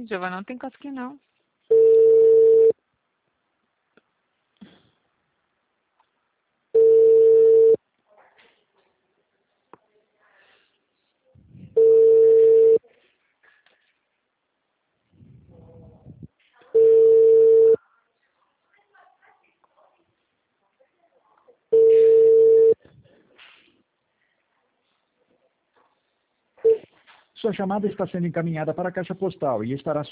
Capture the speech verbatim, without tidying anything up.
Giovana, não tem casquinha não. Sua chamada está sendo encaminhada para a caixa postal e estará